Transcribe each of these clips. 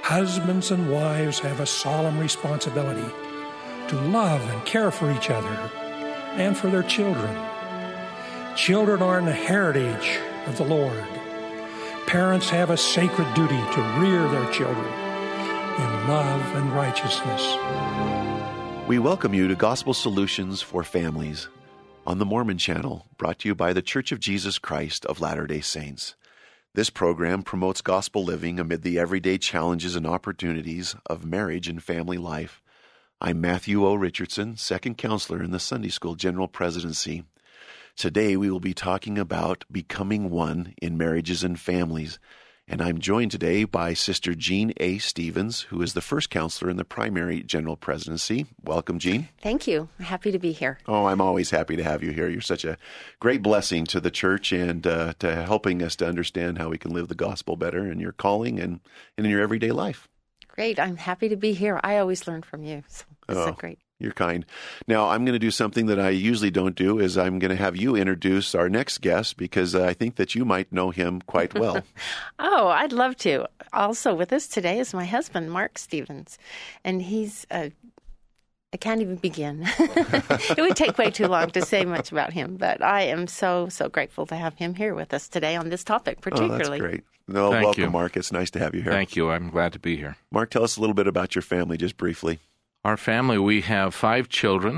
husbands and wives have a solemn responsibility to love and care for each other and for their children. Children are an heritage of the Lord. Parents have a sacred duty to rear their children in love and righteousness. We welcome you to Gospel Solutions for Families on the Mormon Channel, brought to you by the Church of Jesus Christ of Latter-day Saints. This program promotes gospel living amid the everyday challenges and opportunities of marriage and family life. I'm Matthew O. Richardson, second counselor in the Sunday School General Presidency. Today we will be talking about becoming one in marriages and families. And I'm joined today by Sister Jean A. Stevens, who is the first counselor in the primary general presidency. Welcome, Jean. Thank you. I'm happy to be here. Oh, I'm always happy to have you here. You're such a great blessing to the church and to helping us to understand how we can live the gospel better in your calling and in your everyday life. Great. I'm happy to be here. I always learn from you. So it's great. You're kind. Now, I'm going to do something that I usually don't do, is I'm going to have you introduce our next guest, because I think that you might know him quite well. Oh, I'd love to. Also with us today is my husband, Mark Stevens, and he's I can't even begin. It would take way too long to say much about him, but I am so grateful to have him here with us today on this topic particularly. Oh, that's great. No, welcome, Mark. It's nice to have you here. Thank you. I'm glad to be here. Mark, tell us a little bit about your family, just briefly. Our family, we have 5 children,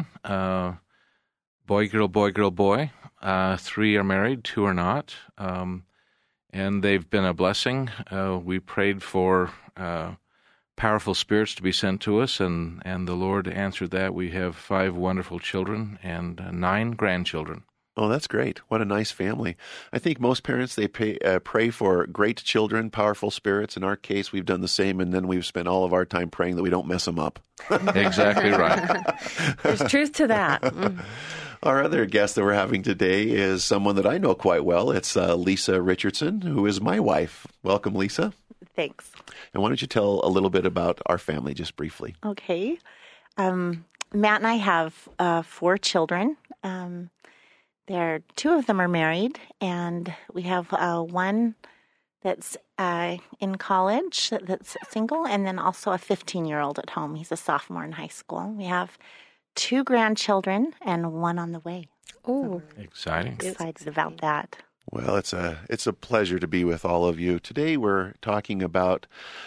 boy, girl, boy, girl, boy. 3 are married, 2 are not, and they've been a blessing. We prayed for powerful spirits to be sent to us, and the Lord answered that. We have 5 wonderful children and 9 grandchildren. Oh, that's great. What a nice family. I think most parents, they pray for great children, powerful spirits. In our case, we've done the same, and then we've spent all of our time praying that we don't mess them up. Exactly right. There's truth to that. Our other guest that we're having today is someone that I know quite well. It's Lisa Richardson, who is my wife. Welcome, Lisa. Thanks. And why don't you tell a little bit about our family, just briefly? Okay. Matt and I have 4 children. 2 of them are married, and we have one that's in college that's single, and then also a 15-year-old at home. He's a sophomore in high school. We have 2 grandchildren and 1 on the way. Oh, exciting! Excited about that. Well, it's a pleasure to be with all of you. Today we're talking about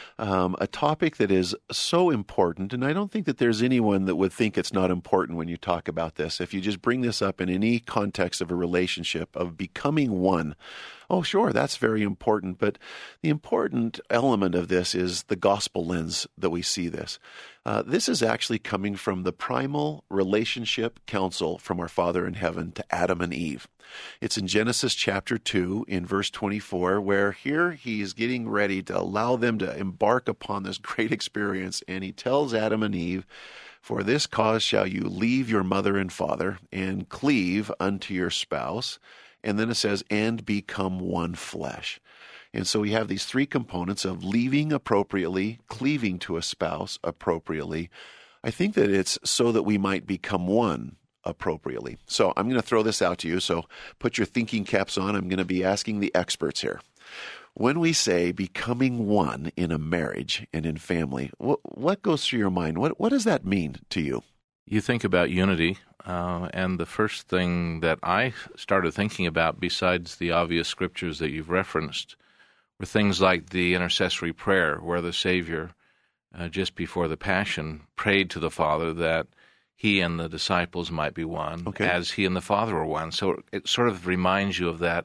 a topic that is so important, and I don't think that there's anyone that would think it's not important when you talk about this. If you just bring this up in any context of a relationship, of becoming one, oh, sure, that's very important, but the important element of this is the gospel lens that we see this. This is actually coming from the primal relationship counsel from our Father in heaven to Adam and Eve. It's in Genesis chapter 2 in verse 24, where here he is getting ready to allow them to embark upon this great experience, and he tells Adam and Eve, "For this cause shall you leave your mother and father, and cleave unto your spouse." And then it says, "and become one flesh." And so we have these 3 components of leaving appropriately, cleaving to a spouse appropriately. I think that it's so that we might become one appropriately. So I'm going to throw this out to you. So put your thinking caps on. I'm going to be asking the experts here. When we say becoming one in a marriage and in family, what goes through your mind? What does that mean to you? You think about unity, and the first thing that I started thinking about, besides the obvious scriptures that you've referenced, were things like the intercessory prayer, where the Savior, just before the Passion, prayed to the Father that he and the disciples might be one, as he and the Father were one. So it sort of reminds you of that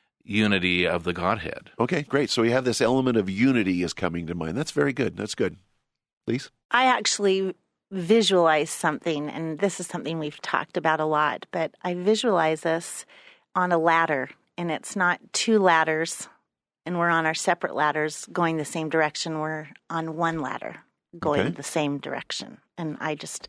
unity of the Godhead. Okay, great. So we have this element of unity is coming to mind. That's very good. That's good. Lise? I actually visualize something, and this is something we've talked about a lot, but I visualize us on a ladder, and it's not 2 ladders, and we're on our separate ladders going the same direction. We're on one ladder going the same direction. And I just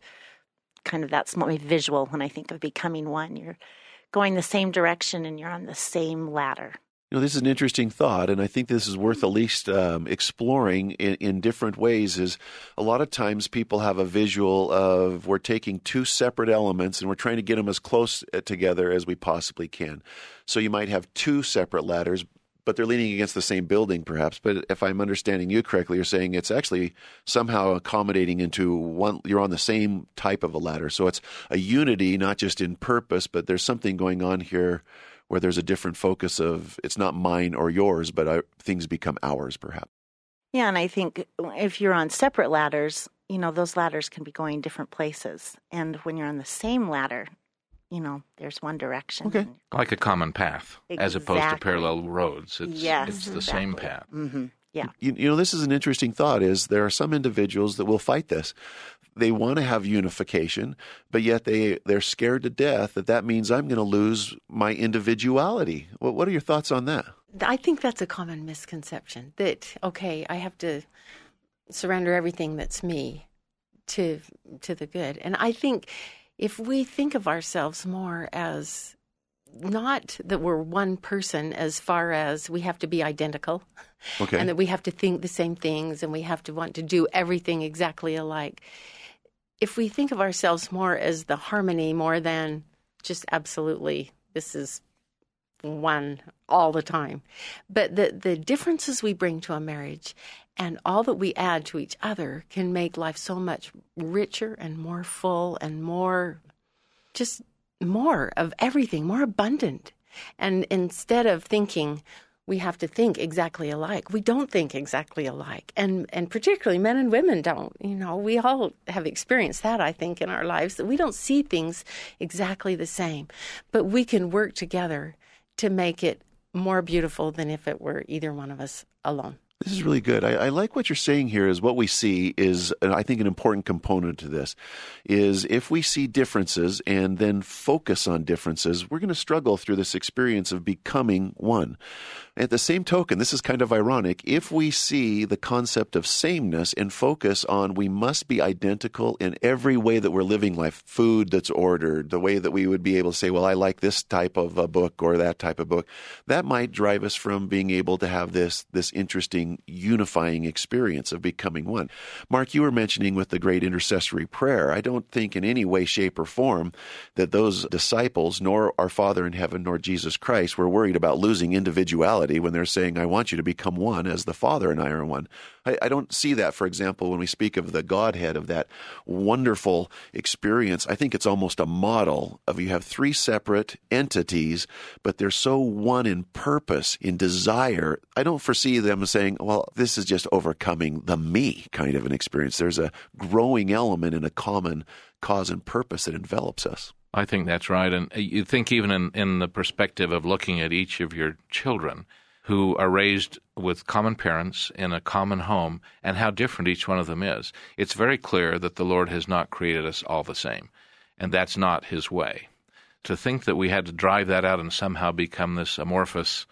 that's my visual when I think of becoming one. You're going the same direction and you're on the same ladder. You know, this is an interesting thought, and I think this is worth at least exploring in different ways. Is a lot of times people have a visual of we're taking 2 separate elements and we're trying to get them as close together as we possibly can. So you might have 2 separate ladders, but they're leaning against the same building perhaps. But if I'm understanding you correctly, you're saying it's actually somehow accommodating into one, you're on the same type of a ladder. So it's a unity, not just in purpose, but there's something going on here where there's a different focus of it's not mine or yours, but things become ours perhaps. Yeah, and I think if you're on separate ladders, those ladders can be going different places. And when you're on the same ladder, there's one direction. Okay. Like a common path, as opposed to Exactly. parallel roads. It's the same exactly. path. Mm-hmm. Yeah. This is an interesting thought, is there are some individuals that will fight this. They want to have unification, but yet they're scared to death that means I'm going to lose my individuality. What are your thoughts on that? I think that's a common misconception that, okay, I have to surrender everything that's me to the good. And I think if we think of ourselves more as not that we're one person as far as we have to be identical, Okay. and that we have to think the same things and we have to want to do everything exactly alike. If we think of ourselves more as the harmony more than just absolutely this is one all the time, but the differences we bring to a marriage and all that we add to each other can make life so much richer and more full and more of everything, more abundant. And instead of thinking we have to think exactly alike, we don't think exactly alike. And particularly men and women don't. We all have experienced that, I think, in our lives, that we don't see things exactly the same. But we can work together to make it more beautiful than if it were either one of us alone. This is really good. I like what you're saying here is what we see is, I think, an important component to this is if we see differences and then focus on differences, we're going to struggle through this experience of becoming one. At the same token, this is kind of ironic, if we see the concept of sameness and focus on we must be identical in every way that we're living life, food that's ordered, the way that we would be able to say, well, I like this type of a book or that type of book, that might drive us from being able to have this interesting unifying experience of becoming one. Mark, you were mentioning with the great intercessory prayer, I don't think in any way, shape, or form that those disciples, nor our Father in heaven, nor Jesus Christ, were worried about losing individuality when they're saying, I want you to become one as the Father and I are one. I don't see that, for example, when we speak of the Godhead, of that wonderful experience. I think it's almost a model of you have three separate entities, but they're so one in purpose, in desire. I don't foresee them saying, well, this is just overcoming the me kind of an experience. There's a growing element in a common cause and purpose that envelops us. I think that's right. And you think even in the perspective of looking at each of your children who are raised with common parents in a common home and how different each one of them is, it's very clear that the Lord has not created us all the same, and that's not his way. To think that we had to drive that out and somehow become this amorphous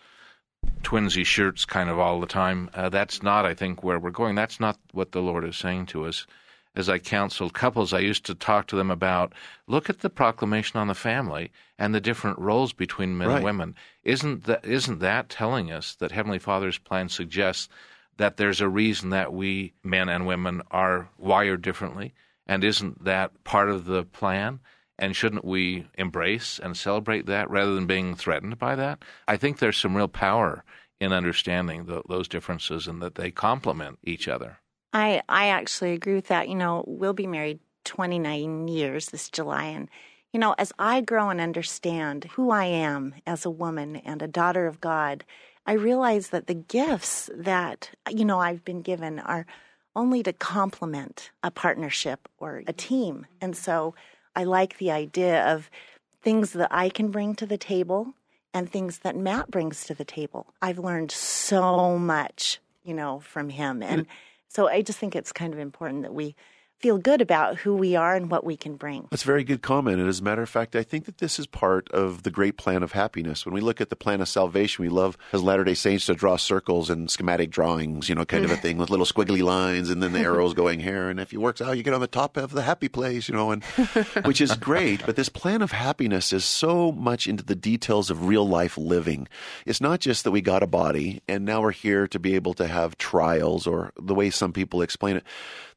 twinsy shirts kind of all the time, that's not, I think, where we're going. That's not what the Lord is saying to us. As I counseled couples, I used to talk to them about, look at the proclamation on the family and the different roles between men and women. Isn't that telling us that Heavenly Father's plan suggests that there's a reason that we, men and women, are wired differently? And isn't that part of the plan? And shouldn't we embrace and celebrate that rather than being threatened by that? I think there's some real power in understanding those differences and that they complement each other. I actually agree with that. We'll be married 29 years this July. And, as I grow and understand who I am as a woman and a daughter of God, I realize that the gifts that, I've been given are only to complement a partnership or a team. And so I like the idea of things that I can bring to the table and things that Matt brings to the table. I've learned so much, from him. And so I just think it's kind of important that we feel good about who we are and what we can bring. That's a very good comment. And as a matter of fact, I think that this is part of the great plan of happiness. When we look at the plan of salvation, we love as Latter-day Saints to draw circles and schematic drawings, kind of a thing with little squiggly lines and then the arrows going here. And if it works out, you get on the top of the happy place, and which is great. But this plan of happiness is so much into the details of real life living. It's not just that we got a body and now we're here to be able to have trials or the way some people explain it.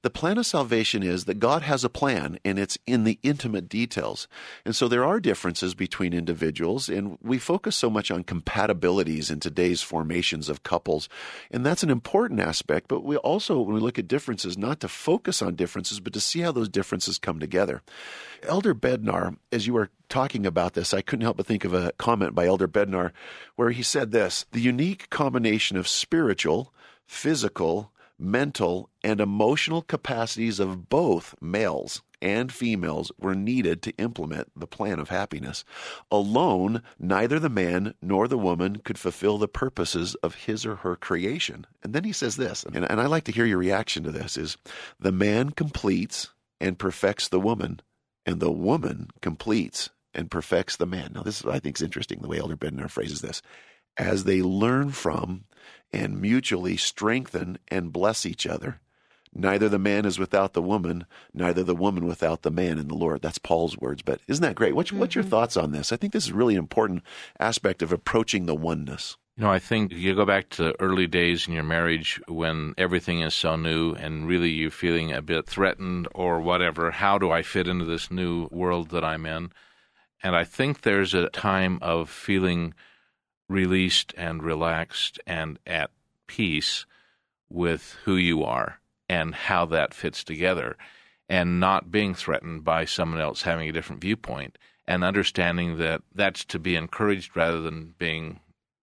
The plan of salvation is that God has a plan, and it's in the intimate details. And so there are differences between individuals, and we focus so much on compatibilities in today's formations of couples. And that's an important aspect, but we also, when we look at differences, not to focus on differences, but to see how those differences come together. Elder Bednar, as you were talking about this, I couldn't help but think of a comment by Elder Bednar where he said this: the unique combination of spiritual, physical, mental, and emotional capacities of both males and females were needed to implement the plan of happiness. Alone, neither the man nor the woman could fulfill the purposes of his or her creation. And then he says this, and I like to hear your reaction to this, is the man completes and perfects the woman, and the woman completes and perfects the man. Now, this I think is interesting, the way Elder Bednar phrases this. As they learn from and mutually strengthen and bless each other, neither the man is without the woman, neither the woman without the man in the Lord. That's Paul's words, but isn't that great? What's your thoughts on this? I think this is a really important aspect of approaching the oneness. I think you go back to early days in your marriage when everything is so new and really you're feeling a bit threatened or whatever. How do I fit into this new world that I'm in? And I think there's a time of feeling released and relaxed and at peace with who you are and how that fits together, and not being threatened by someone else having a different viewpoint, and understanding that that's to be encouraged rather than being,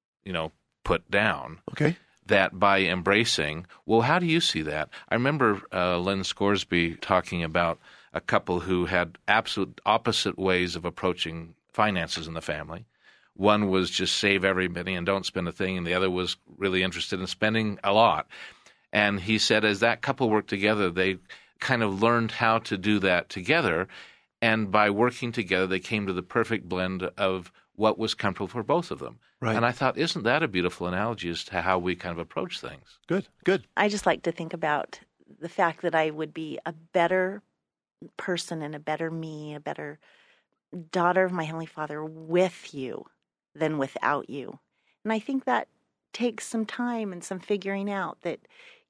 put down. Okay. That by embracing, well, how do you see that? I remember Len Scoresby talking about a couple who had absolute opposite ways of approaching finances in the family. One was just save every penny and don't spend a thing, and the other was really interested in spending a lot. And he said as that couple worked together, they kind of learned how to do that together, and by working together, they came to the perfect blend of what was comfortable for both of them. Right. And I thought, isn't that a beautiful analogy as to how we kind of approach things? Good. I just like to think about the fact that I would be a better person and a better me, a better daughter of my Heavenly Father with you than without you. And I think that takes some time and some figuring out that,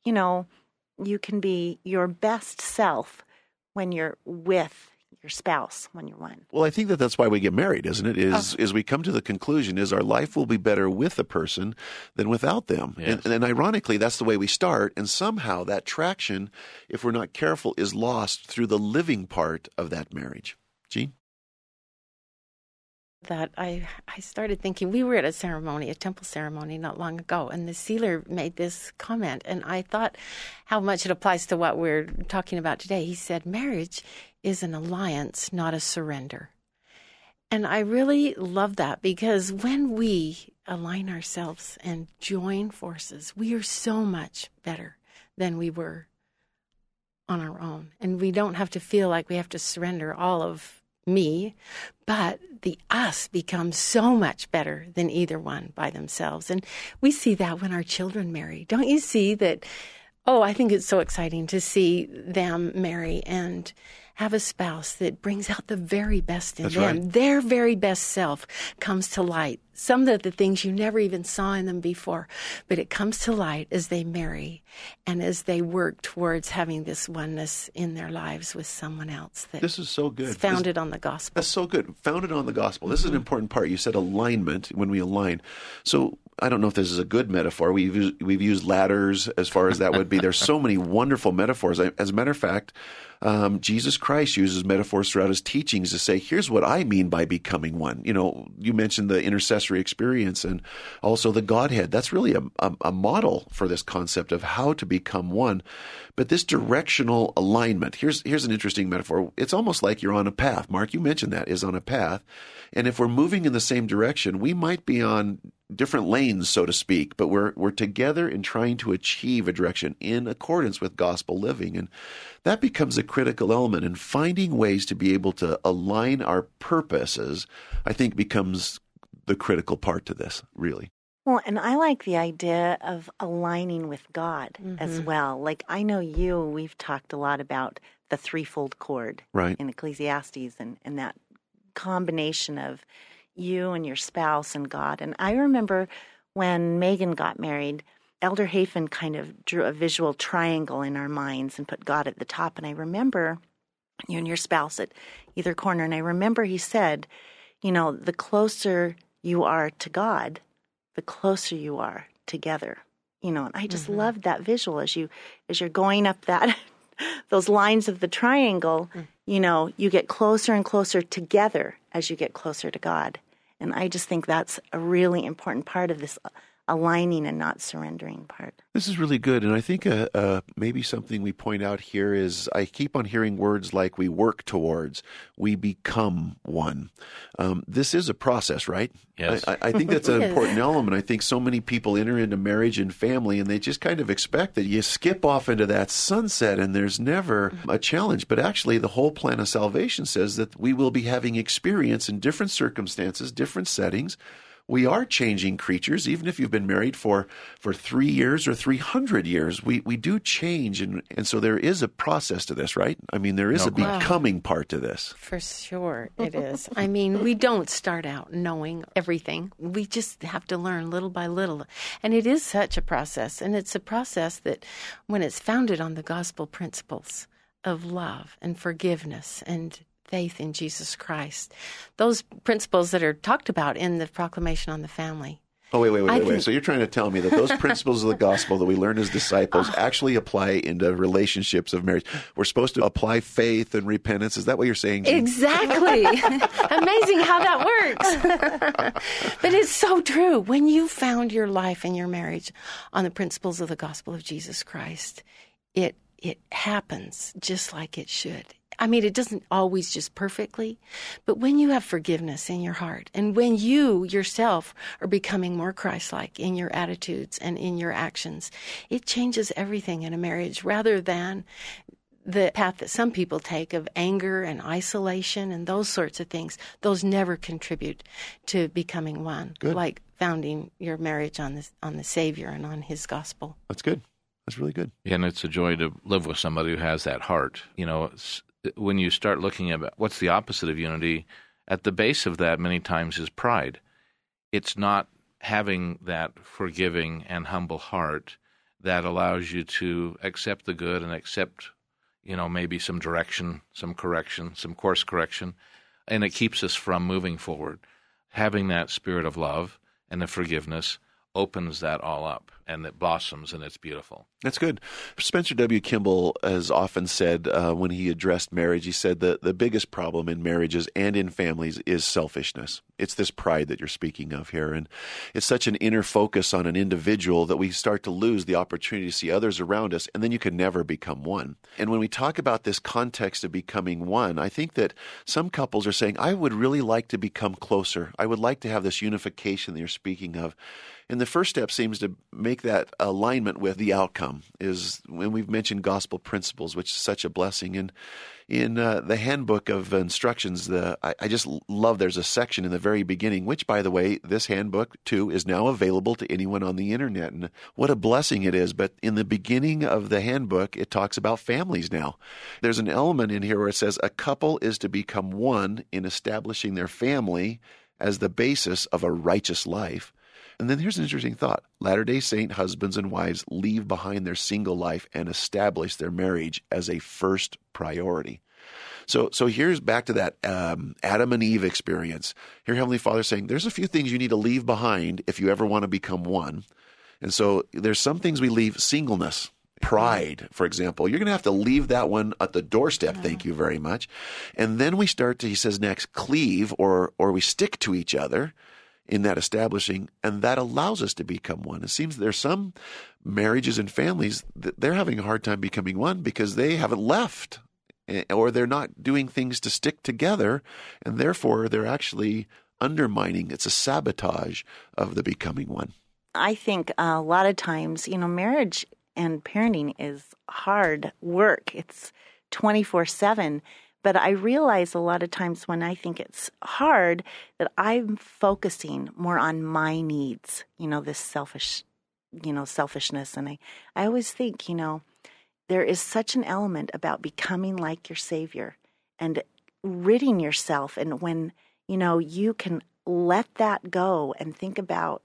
you can be your best self when you're with your spouse, when you're one. Well, I think that's why we get married, isn't it? Is we come to the conclusion is our life will be better with a person than without them. Yes. And ironically, that's the way we start. And somehow that traction, if we're not careful, is lost through the living part of that marriage. Jean? That I started thinking, we were at a temple ceremony not long ago, and the sealer made this comment, and I thought how much it applies to what we're talking about today. He said, marriage is an alliance, not a surrender. And I really love that, because when we align ourselves and join forces, we are so much better than we were on our own. And we don't have to feel like we have to surrender all of me, but the us becomes so much better than either one by themselves. And we see that when our children marry. Don't you see that? Oh, I think it's so exciting to see them marry and have a spouse that brings out the very best in That's them. right. Their very best self comes to light. Some of the things you never even saw in them before, but it comes to light as they marry and as they work towards having this oneness in their lives with someone else that This is so good. is founded on the gospel. That's so good. Founded on the gospel. This is an important part. You said alignment, when we align. So I don't know if this is a good metaphor. We've used ladders as far as that would be. There's so many wonderful metaphors. As a matter of fact, Jesus Christ uses metaphors throughout his teachings to say, here's what I mean by becoming one. You mentioned the intercessory experience and also the Godhead. That's really a model for this concept of how to become one. But this directional alignment, here's an interesting metaphor. It's almost like you're on a path. Mark, you mentioned that, is on a path. And if we're moving in the same direction, we might be on different lanes, so to speak, but we're together in trying to achieve a direction in accordance with gospel living. And that becomes a critical element, in finding ways to be able to align our purposes, I think becomes the critical part to this, really. Well, and I like the idea of aligning with God as well. Like, I know we've talked a lot about the threefold cord in Ecclesiastes and that combination of you and your spouse and God. And I remember when Megan got married, Elder Hafen kind of drew a visual triangle in our minds and put God at the top. And I remember you and your spouse at either corner. And I remember he said, the closer you are to God, the closer you are together. And I just loved that visual as you're going up those lines of the triangle, you get closer and closer together as you get closer to God. And I just think that's a really important part of this aligning and not surrendering part. This is really good. And I think maybe something we point out here is I keep on hearing words like we work towards, we become one. This is a process, right? Yes. I think that's an important element. I think so many people enter into marriage and family and they just kind of expect that you skip off into that sunset and there's never a challenge. But actually, the whole plan of salvation says that we will be having experience in different circumstances, different settings. We are changing creatures, even if you've been married for 3 years or 300 years. We do change, and so there is a process to this, right? I mean, there is a becoming part to this. For sure it is. I mean, we don't start out knowing everything. We just have to learn little by little. And it is such a process, and it's a process that when it's founded on the gospel principles of love and forgiveness and faith in Jesus Christ, those principles that are talked about in the Proclamation on the Family. Oh, wait. So you're trying to tell me that those principles of the gospel that we learn as disciples actually apply into relationships of marriage. We're supposed to apply faith and repentance. Is that what you're saying, Jean? Exactly. Amazing how that works. But it's so true. When you found your life and your marriage on the principles of the gospel of Jesus Christ, it happens just like it should. I mean, it doesn't always just perfectly, but when you have forgiveness in your heart and when you yourself are becoming more Christ-like in your attitudes and in your actions, it changes everything in a marriage rather than the path that some people take of anger and isolation and those sorts of things. Those never contribute to becoming one, like founding your marriage on the Savior and on His gospel. That's good. That's really good. Yeah, and it's a joy to live with somebody who has that heart. When you start looking at what's the opposite of unity, at the base of that many times is pride. It's not having that forgiving and humble heart that allows you to accept the good and accept, maybe some direction, some correction, some course correction, and it keeps us from moving forward. Having that spirit of love and the forgiveness opens that all up, and it blossoms, and it's beautiful. That's good. Spencer W. Kimball has often said when he addressed marriage, he said that the biggest problem in marriages and in families is selfishness. It's this pride that you're speaking of here. And it's such an inner focus on an individual that we start to lose the opportunity to see others around us, and then you can never become one. And when we talk about this context of becoming one, I think that some couples are saying, I would really like to become closer. I would like to have this unification that you're speaking of. And the first step seems to make that alignment with the outcome is when we've mentioned gospel principles, which is such a blessing. And in the handbook of instructions, I just love there's a section in the very beginning, which, by the way, this handbook, too, is now available to anyone on the internet. And what a blessing it is. But in the beginning of the handbook, it talks about families now. There's an element in here where it says a couple is to become one in establishing their family as the basis of a righteous life. And then here's an interesting thought. Latter-day Saint husbands and wives leave behind their single life and establish their marriage as a first priority. So here's back to that Adam and Eve experience. Here Heavenly Father saying there's a few things you need to leave behind if you ever want to become one. And so there's some things we leave: singleness, pride, for example. You're going to have to leave that one at the doorstep, thank you very much. And then we start to, he says next, cleave or we stick to each other in that establishing, and that allows us to become one. It seems there's some marriages and families that they're having a hard time becoming one because they haven't left or they're not doing things to stick together, and therefore they're actually undermining. It's a sabotage of the becoming one. I think a lot of times, marriage and parenting is hard work. It's 24/7. But I realize a lot of times when I think it's hard that I'm focusing more on my needs, this selfishness. And I always think, there is such an element about becoming like your Savior and ridding yourself. And when, you can let that go and think about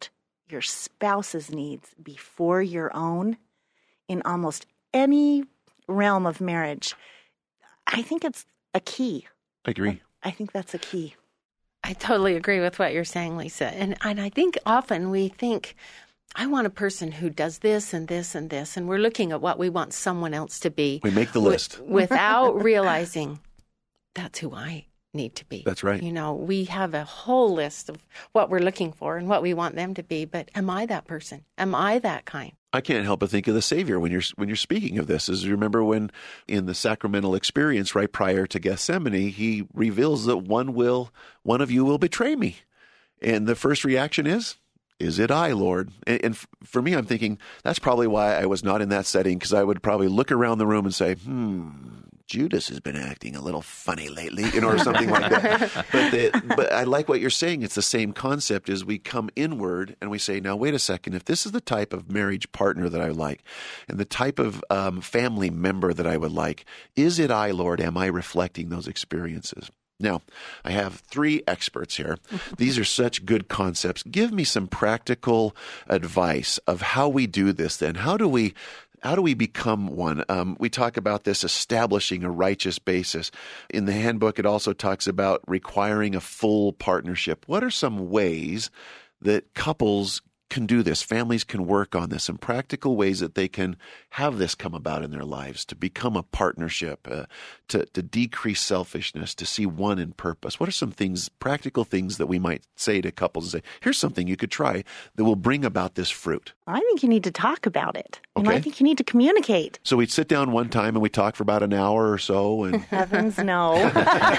your spouse's needs before your own in almost any realm of marriage, I think it's a key. I agree. I think that's a key. I totally agree with what you're saying, Lisa. And I think often we think, I want a person who does this and this and this, and we're looking at what we want someone else to be. We make the list. Without realizing that's who I need to be. That's right. You know, we have a whole list of what we're looking for and what we want them to be, but am I that person? Am I that kind? I can't help but think of the Savior when you're speaking of this. As you remember when in the sacramental experience right prior to Gethsemane, he reveals that one of you will betray me. And the first reaction is it I, Lord? And for me, I'm thinking that's probably why I was not in that setting, because I would probably look around the room and say, Judas has been acting a little funny lately, or something like that. But I like what you're saying. It's the same concept as we come inward and we say, now, wait a second. If this is the type of marriage partner that I like and the type of family member that I would like, is it I, Lord? Am I reflecting those experiences? Now, I have 3 experts here. These are such good concepts. Give me some practical advice of how we do this then. How do we become one? We talk about this establishing a righteous basis. In the handbook, it also talks about requiring a full partnership. What are some ways that couples can do this, families can work on this, and practical ways that they can have this come about in their lives, to become a partnership, to decrease selfishness, to see one in purpose? What are some things, practical things that we might say to couples and say, here's something you could try that will bring about this fruit? I think you need to talk about it. Okay. I think you need to communicate. So we'd sit down one time and we talk for about an hour or so. And Heavens, no. Sorry,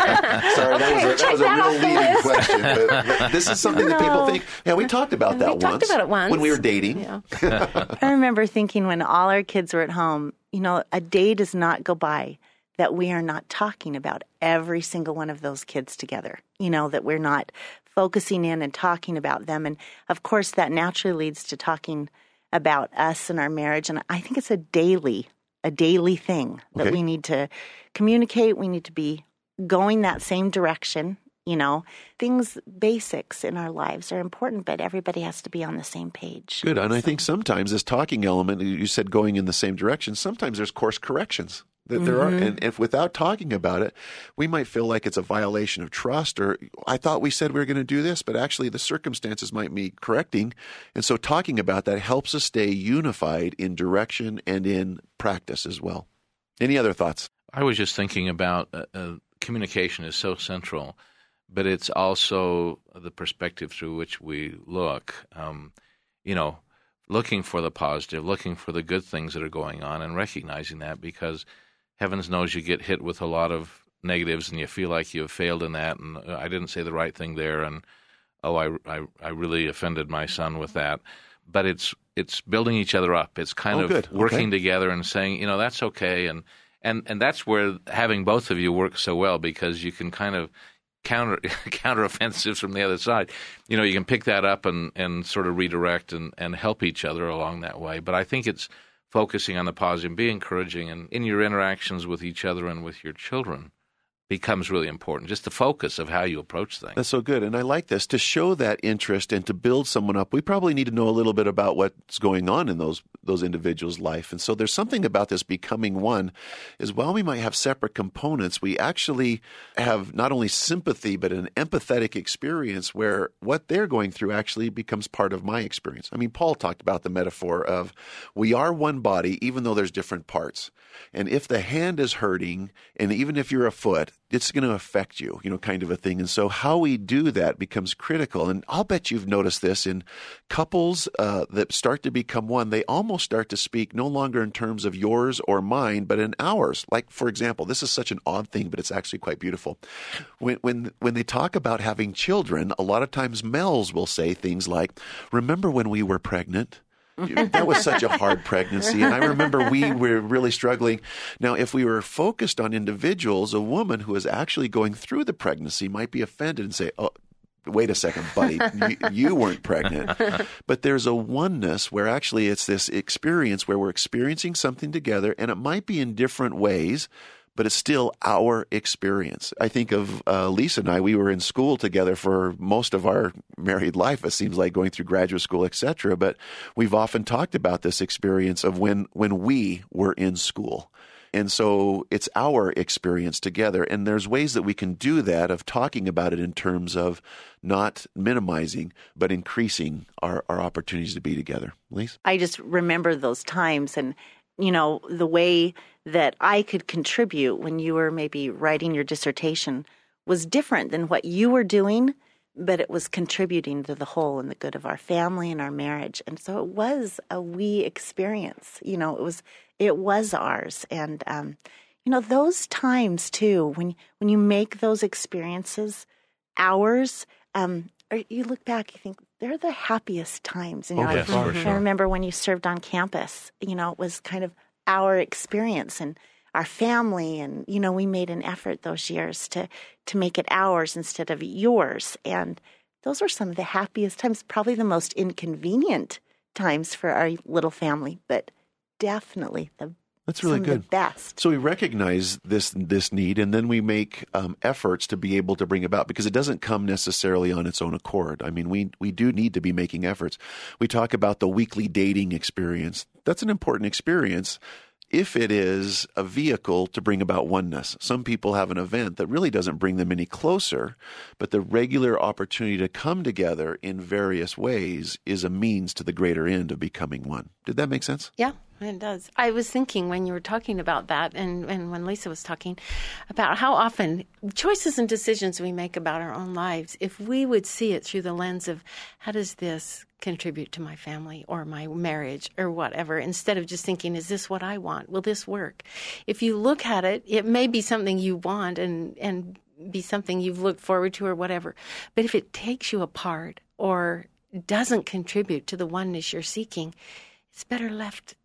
that was a real leading question. But this is something that people think, yeah, we talked about that once. We talked about it once. When we were dating. Yeah. I remember thinking when all our kids were at home, a day does not go by that we are not talking about every single one of those kids together, that we're not focusing in and talking about them. And of course, that naturally leads to talking about us and our marriage. And I think it's a daily thing that we need to communicate. We need to be going that same direction. Things, basics in our lives are important, but everybody has to be on the same page. Good. And I think sometimes this talking element, you said going in the same direction, sometimes there's course corrections that there are. And if without talking about it, we might feel like it's a violation of trust, or I thought we said we were going to do this, but actually the circumstances might be correcting. And so talking about that helps us stay unified in direction and in practice as well. Any other thoughts? I was just thinking about communication is so central, but it's also the perspective through which we look. Looking for the positive, looking for the good things that are going on, and recognizing that, because heavens knows you get hit with a lot of negatives and you feel like you have failed in that, and I didn't say the right thing there, and I really offended my son with that. But it's building each other up. It's kind of working together and saying, that's okay, and that's where having both of you works so well, because you can kind of counter offensives from the other side. You can pick that up and sort of redirect and help each other along that way. But I think it's focusing on the positive, be encouraging, and in your interactions with each other and with your children becomes really important, just the focus of how you approach things. That's so good. And I like this. To show that interest and to build someone up, we probably need to know a little bit about what's going on in those individuals' life. And so there's something about this becoming one, is while we might have separate components, we actually have not only sympathy, but an empathetic experience where what they're going through actually becomes part of my experience. I mean, Paul talked about the metaphor of we are one body, even though there's different parts. And if the hand is hurting, and even if you're a foot, it's going to affect you, kind of a thing. And so how we do that becomes critical. And I'll bet you've noticed this in couples that start to become one. They almost start to speak no longer in terms of yours or mine, but in ours. Like, for example, this is such an odd thing, but it's actually quite beautiful. When they talk about having children, a lot of times males will say things like, remember when we were pregnant? That was such a hard pregnancy. And I remember we were really struggling. Now, if we were focused on individuals, a woman who is actually going through the pregnancy might be offended and say, oh, wait a second, buddy, you weren't pregnant. But there's a oneness where actually it's this experience where we're experiencing something together, and it might be in different ways, but it's still our experience. I think of Lisa and I, we were in school together for most of our married life, it seems like, going through graduate school, etc. But we've often talked about this experience of when we were in school. And so it's our experience together. And there's ways that we can do that, of talking about it in terms of not minimizing, but increasing our opportunities to be together. Lisa? I just remember those times, and, the way that I could contribute when you were maybe writing your dissertation was different than what you were doing, but it was contributing to the whole and the good of our family and our marriage. And so it was a we experience. It was ours. And, those times too, when you make those experiences ours, you look back, you think they're the happiest times in your life. Yes, for sure. I remember when you served on campus, it was kind of our experience and our family. And, we made an effort those years to make it ours instead of yours. And those were some of the happiest times, probably the most inconvenient times for our little family, but definitely That's really good. The best. So we recognize this need, and then we make efforts to be able to bring about, because it doesn't come necessarily on its own accord. I mean, we do need to be making efforts. We talk about the weekly dating experience. That's an important experience if it is a vehicle to bring about oneness. Some people have an event that really doesn't bring them any closer, but the regular opportunity to come together in various ways is a means to the greater end of becoming one. Did that make sense? Yeah, it does. I was thinking when you were talking about that, and when Lisa was talking about how often choices and decisions we make about our own lives, if we would see it through the lens of how does this contribute to my family or my marriage or whatever, instead of just thinking, is this what I want? Will this work? If you look at it, it may be something you want and be something you've looked forward to or whatever. But if it takes you apart or doesn't contribute to the oneness you're seeking, it's better left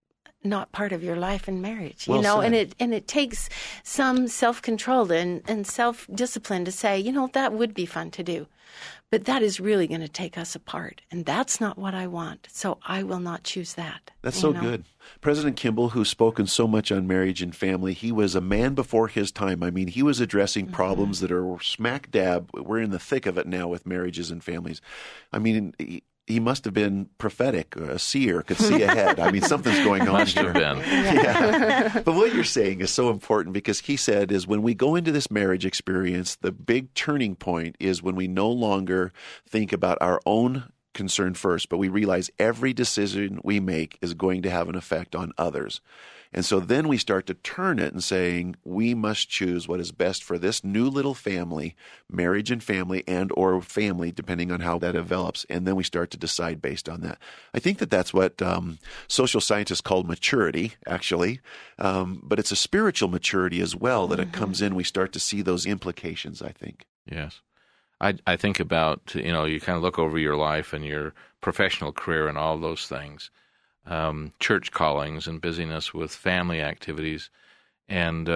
not part of your life and marriage, well said. and it takes some self-control and self-discipline to say, that would be fun to do, but that is really going to take us apart, and that's not what I want, so I will not choose that. That's so good. President Kimball, who's spoken so much on marriage and family, he was a man before his time. I mean, he was addressing problems that are smack dab. We're in the thick of it now with marriages and families. I mean, he must have been prophetic, a seer, could see ahead. I mean, something's going on Must here. have been. Yeah. But what you're saying is so important, because he said is when we go into this marriage experience, the big turning point is when we no longer think about our own concern first, but we realize every decision we make is going to have an effect on others. And so then we start to turn it and saying, we must choose what is best for this new little family, marriage and family, and or family, depending on how that develops. And then we start to decide based on that. I think that that's what social scientists call maturity, actually. But it's a spiritual maturity as well, that it comes in. We start to see those implications, I think. Yes. I think about, you kind of look over your life and your professional career and all those things. Church callings and busyness with family activities. And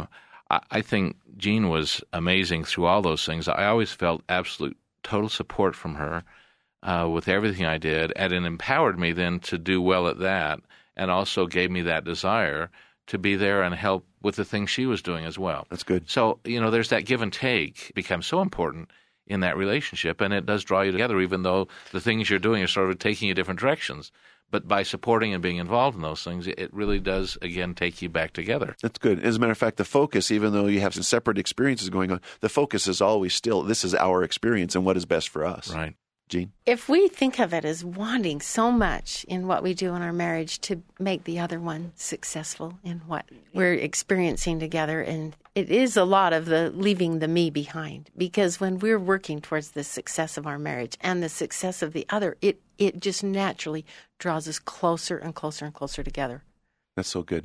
I think Jean was amazing through all those things. I always felt absolute total support from her with everything I did, and it empowered me then to do well at that, and also gave me that desire to be there and help with the things she was doing as well. That's good. So, there's that give and take. It becomes so important in that relationship, and it does draw you together, even though the things you're doing are sort of taking you different directions. But by supporting and being involved in those things, it really does, again, take you back together. That's good. As a matter of fact, the focus, even though you have some separate experiences going on, the focus is always still, this is our experience and what is best for us. Right. Jean? If we think of it as wanting so much in what we do in our marriage to make the other one successful in what we're experiencing together, and it is a lot of the leaving the me behind, because when we're working towards the success of our marriage and the success of the other, it just naturally draws us closer and closer and closer together. That's so good.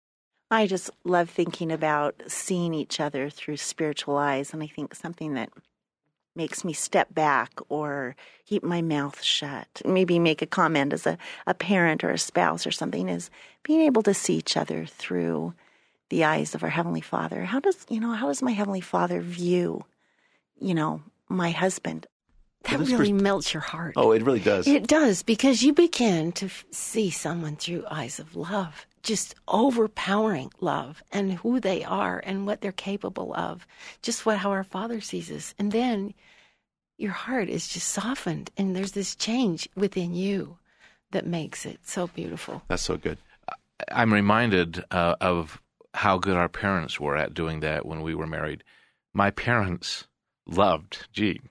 I just love thinking about seeing each other through spiritual eyes, and I think something that makes me step back or keep my mouth shut, maybe make a comment as a parent or a spouse or something, is being able to see each other through the eyes of our Heavenly Father. How does my Heavenly Father view, my husband? That really melts your heart. Oh, it really does. It does, because you begin to see someone through eyes of love, just overpowering love and who they are and what they're capable of, just how our Father sees us. And then your heart is just softened, and there's this change within you that makes it so beautiful. That's so good. I'm reminded of how good our parents were at doing that when we were married. My parents loved Jean.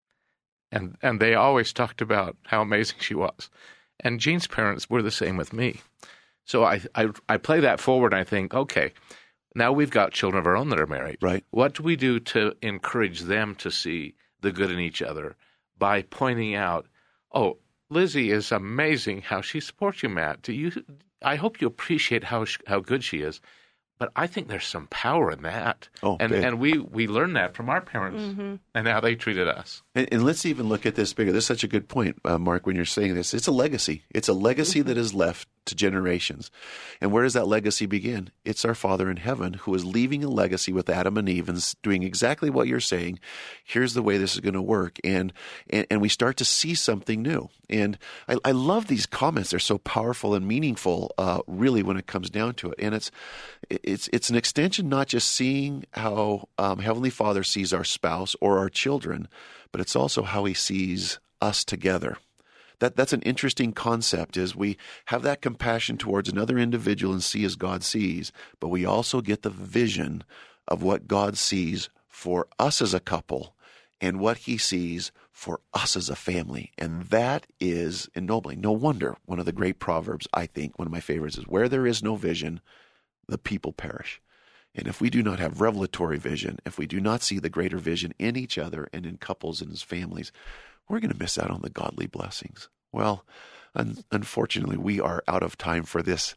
And they always talked about how amazing she was. And Jean's parents were the same with me. So I play that forward, and I think, okay, now we've got children of our own that are married. Right. What do we do to encourage them to see the good in each other by pointing out, oh, Lizzie is amazing how she supports you, Matt. I hope you appreciate how good she is. But I think there's some power in that. Oh, and we learned that from our parents and how they treated us. And let's even look at this bigger. This is such a good point, Mark, when you're saying this. It's a legacy. It's a legacy that is left to generations. And where does that legacy begin? It's our Father in heaven who is leaving a legacy with Adam and Eve and doing exactly what you're saying. Here's the way this is going to work. And we start to see something new. And I love these comments. They're so powerful and meaningful, really, when it comes down to it. And it's an extension, not just seeing how Heavenly Father sees our spouse or our children, but it's also how he sees us together. That's an interesting concept, is we have that compassion towards another individual and see as God sees, but we also get the vision of what God sees for us as a couple and what he sees for us as a family. And that is ennobling. No wonder one of the great proverbs, I think, one of my favorites, is where there is no vision, the people perish. And if we do not have revelatory vision, if we do not see the greater vision in each other and in couples and as families, we're going to miss out on the godly blessings. Well, unfortunately, we are out of time for this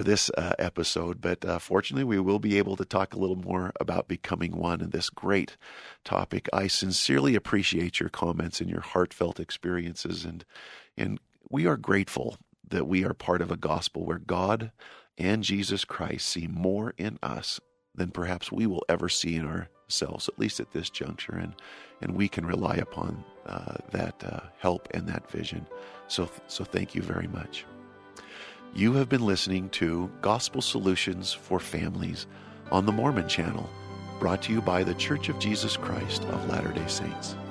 episode, but fortunately, we will be able to talk a little more about becoming one and this great topic. I sincerely appreciate your comments and your heartfelt experiences, and we are grateful that we are part of a gospel where God and Jesus Christ see more in us than perhaps we will ever see in ourselves, at least at this juncture, and we can rely upon that help and that vision. So thank you very much. You have been listening to Gospel Solutions for Families on the Mormon Channel, brought to you by the Church of Jesus Christ of Latter-day Saints.